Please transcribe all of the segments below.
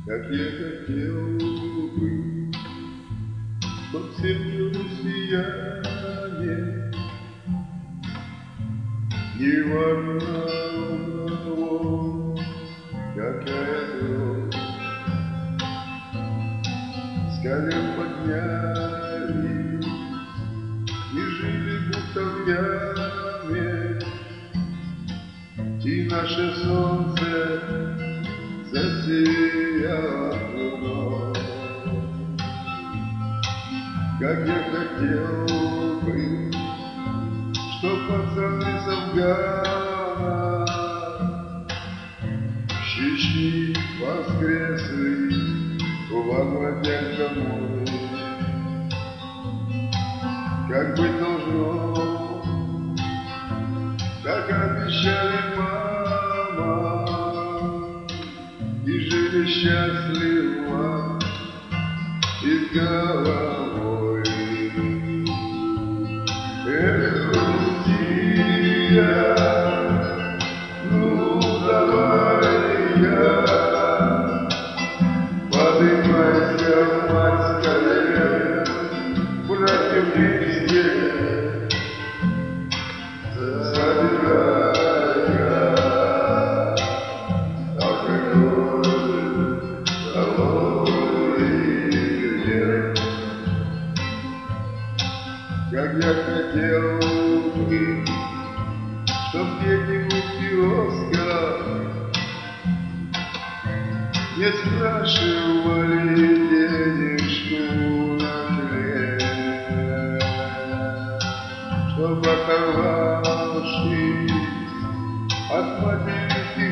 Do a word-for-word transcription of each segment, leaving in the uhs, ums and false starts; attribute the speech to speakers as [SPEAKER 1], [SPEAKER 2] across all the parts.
[SPEAKER 1] Как я хотел бы, чтоб все россияне, неважно у кого какая кровь, с колен поднялись и жили будто в яме, и наше солнце засияло вновь. Как я хотел бы, чтоб пацаны с Афгана, Чечни воскресли в огладях домой. Как быть должно, как обещали мама, и жили счастливо и с головой. Эх, Россия, ну давай-ка, поднимайся, мать, с колен, братьев вместе забирай-ка алкоголь, алкоголь. Как я хотел бы, чтоб дети у киоска не спрашивали денежку на хлеб, чтоб оторвавшись от материнских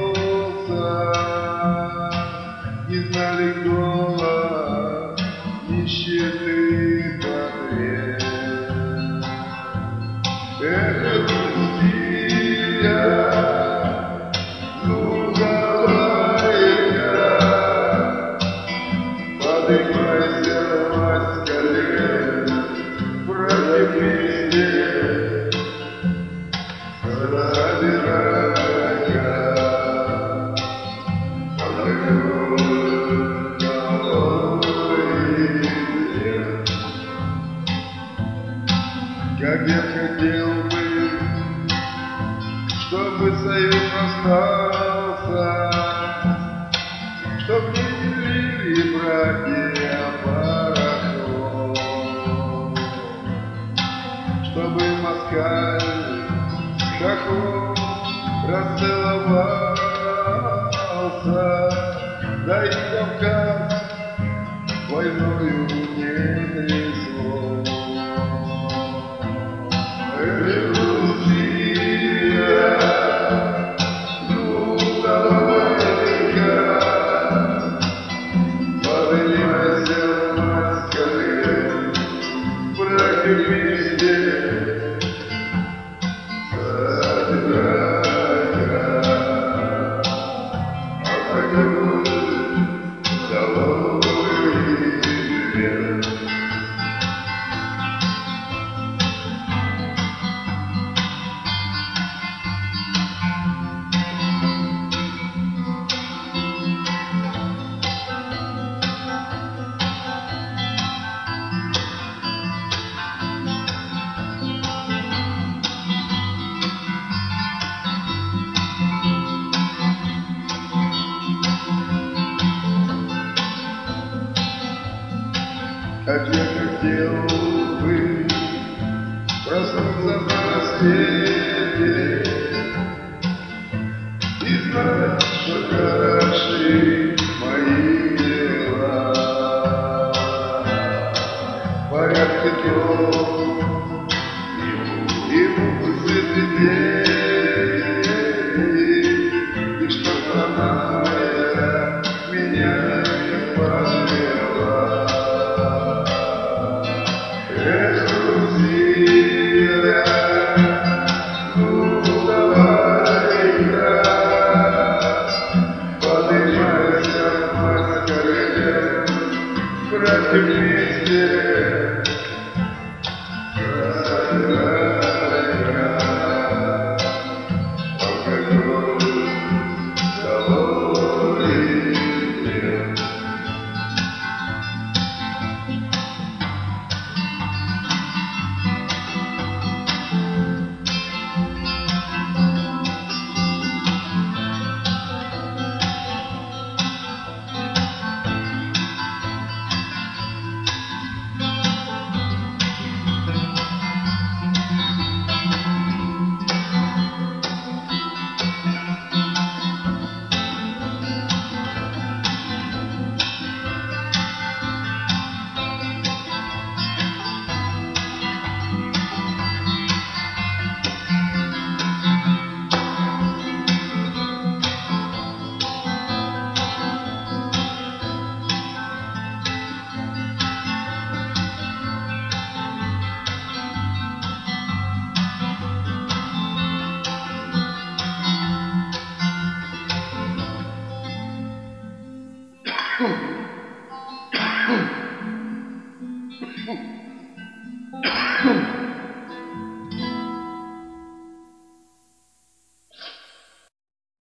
[SPEAKER 1] соусов не знали голод, нищеты и потреб. Эх, Россия, ну давай-ка, поднимайся, мать, с колен, братья вместе забирай-ка алкоголь, алкоголь. Как я хотел бы, чтобы союз остался, чтоб не делили братья порохов, чтобы москаль с хохлом расцеловался, да и Кавказ войною не трясло. Как я хотел бы проснуться на рассвете и знать, что хороши мои дела. Порядки дом и муку сыты дети, и что страна моя меня не подвела. Эх, Россия, ну давай-ка, поднимайся, мать, с колен, братья вместе забирай-ка